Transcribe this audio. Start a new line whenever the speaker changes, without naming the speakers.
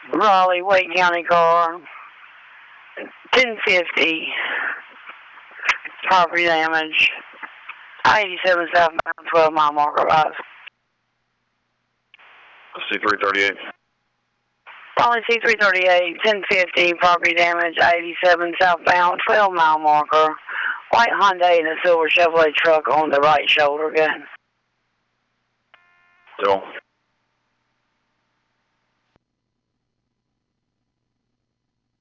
Raleigh, Wake County car. 1050. Property damage. 87 southbound, 12-mile marker rise.
C338.
Raleigh C338, 1050, property damage, 87 southbound, 12-mile marker. White Hyundai and a silver Chevrolet truck on the right shoulder. Good.
Still.